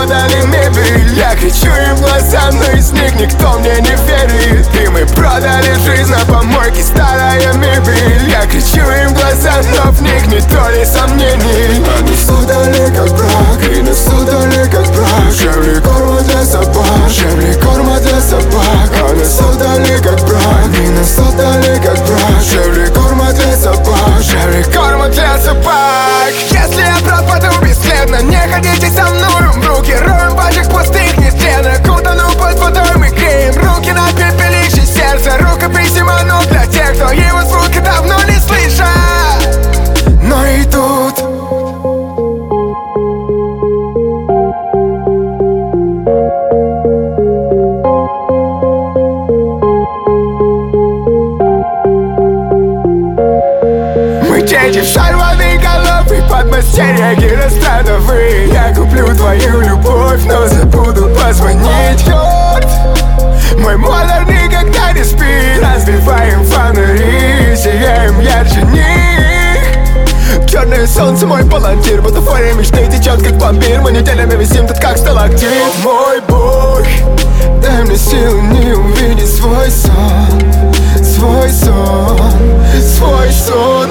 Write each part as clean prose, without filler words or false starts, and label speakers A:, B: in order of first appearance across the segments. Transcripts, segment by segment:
A: продали мебель. Я кричу им в глаза, но из них никто мне не верит. И мы продали жизнь на помойке, старая мебель. Я кричу им в глаза, но в них не доли сомнений. А нас удали как брак, и нас удали как брак. Дешевле корма для собак, дешевле корма для собак. А нас удали как брак, и нас удали как брак. Дешевле корма для собак, дешевле корма для собак. Если я пропаду бесследно, не ходите со мной в руки. Роем ваших пустых нестленок, утону под водой мы греем руки на пепелище сердца. Рукописи манут для тех, кто его звука давно не слышал. Но и тут мы дети шарваных голов и подмастерья гиростратовы. Я куплю твою любовь, но забуду позвонить. Мой мотор никогда не спит. Разбиваем фонари, сияем ярче них. Черное солнце, мой палантир, бутафория мечты течет как пломбир. Мы неделями висим тут как сталактит. Мой Бог, дай мне силы не увидеть свой сон. Свой сон, свой сон.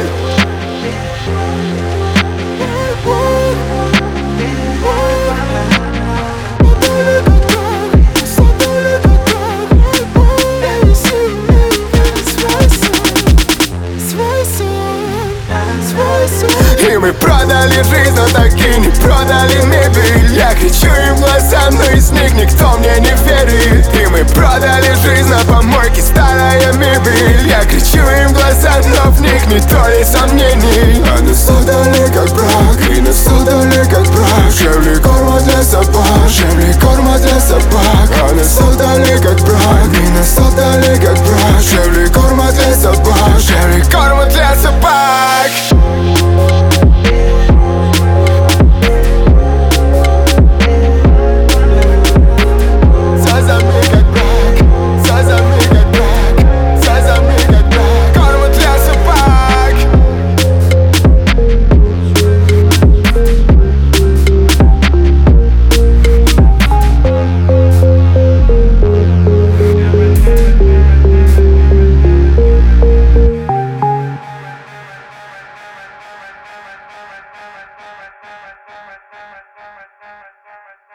A: И мы продали жизнь, но так и не продали мебель. Я кричу им в глаза, но из них никто мне не верит. И мы продали жизнь на помойке, старая мебель. Я кричу им в глаза, но в них не доли сомнений. А нас удали как брак, и нас удали как брак. Дешевле корма для собак, дешевле корма для собак. А нас удали как брак, и нас удали как брак. Дешевле корма для собак, дешевле корма для собак.